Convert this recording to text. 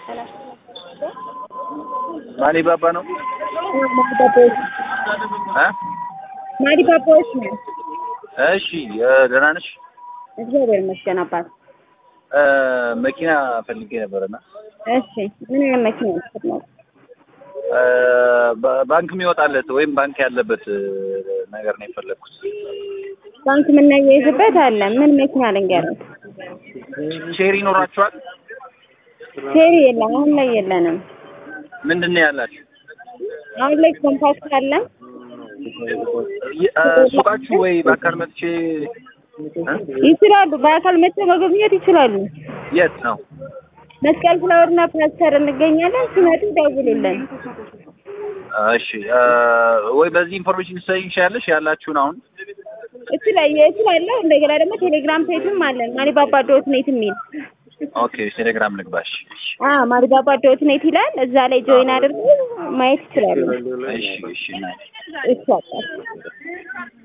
ማሊ ባባ ነው ማሊ ባባዎች ነው። እሺ ደህና ነሽ? እግዚአብሔር ይመስገን አባት። መኪና ፈልጌ ነበርና። እሺ ምን አይነት መኪና ነው? ባንክ የሚወጣለት ወይም ባንክ ያለበት ነገር ነው የፈለኩት። ባንክ የምናያይዝበት አለ። ምን መኪና ልንገርህ? ሼሪ ይኖራችኋል? ሼሪ የለም፣ አሁን ላይ የለንም። ምንድነው ያላችሁ? አሁን ላይ ኮምፓክት አለ። ሱቃችሁ ወይ በአካል መጥቼ ይችላሉ። በአካል መጥተው መጎብኘት ይችላሉ። የት ነው? መስቀል ፍላወርና ፓስተር እንገኛለን። ሲመጡ ደውሉልን። እሺ ወይ በዚህ ኢንፎርሜሽን ትሰጪኛለሽ ያላችሁን? አሁን እችላለሁ። እንደገና ደግሞ ቴሌግራም ፔጅም አለን ማሊባባ.ኔት የሚል። ኦኬ ቴሌግራም ልግባሽ? ማሊባባ.ኔት ይላል። እዛ ላይ ጆይን አድርገው ማየት ይችላሉ። እሺ እሺ